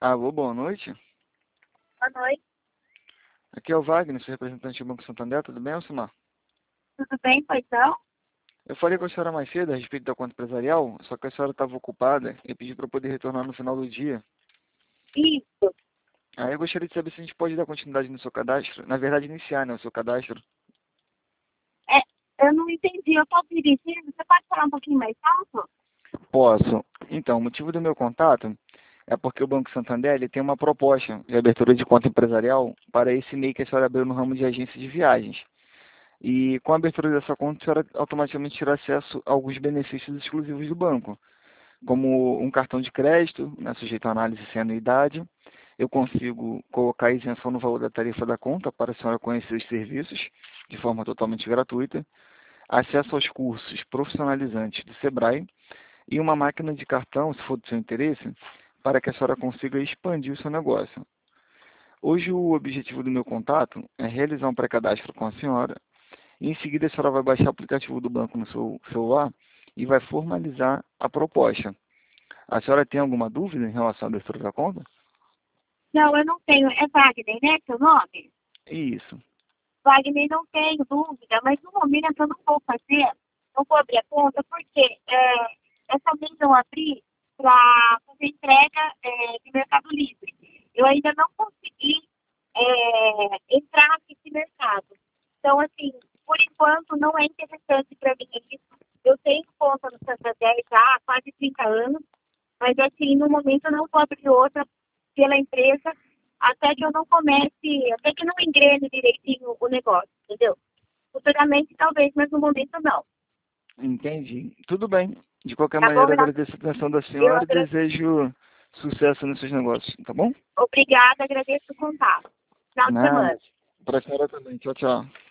Alô, boa noite. Boa noite, Aqui é o Wagner, sou representante do Banco Santander, tudo bem, Alcimar? tudo bem, pois não? Eu falei com a senhora mais cedo a respeito da conta empresarial, só que a senhora estava ocupada e pediu para poder retornar no final do dia. Isso. Aí eu gostaria de saber se a gente pode dar continuidade no seu cadastro, na verdade iniciar, né, o seu cadastro. Eu não entendi, eu estou dirigindo, você pode falar um pouquinho mais alto? Posso. Então, o motivo do meu contato é porque o Banco Santander ele tem uma proposta de abertura de conta empresarial para esse MEI que a senhora abriu no ramo de agência de viagens. E com a abertura dessa conta, a senhora automaticamente terá acesso a alguns benefícios exclusivos do banco, como um cartão de crédito, né, sujeito à análise sem anuidade. Eu consigo colocar isenção no valor da tarifa da conta para a senhora conhecer os serviços de forma totalmente gratuita, acesso aos cursos profissionalizantes do Sebrae e uma máquina de cartão, se for do seu interesse, para que a senhora consiga expandir o seu negócio. Hoje o objetivo do meu contato é realizar um pré-cadastro com a senhora e em seguida a senhora vai baixar o aplicativo do banco no seu celular e vai formalizar a proposta. A senhora tem alguma dúvida em relação à abertura da conta? Não, eu não tenho, é Wagner, né, seu nome? Isso. Wagner, não tenho dúvida, mas no momento eu não vou fazer, não vou abrir a conta, porque eu também não abri para fazer entrega de Mercado Livre. Eu ainda não consegui entrar nesse mercado. Então, assim, por enquanto não é interessante para mim isso. Eu tenho conta no Santander já há quase 30 anos, mas assim, no momento eu não vou abrir outra pela empresa até que eu não comece, até que não engrene direitinho o negócio, entendeu? Futuramente talvez, mas no momento não. Entendi. Tudo bem. De qualquer Tá bom, maneira, Renato? agradeço a atenção da Eu senhora e agradeço. desejo sucesso nos seus negócios, tá bom? Obrigada, agradeço o contato. Final de Nada. semana. Para a senhora também. Tchau, tchau.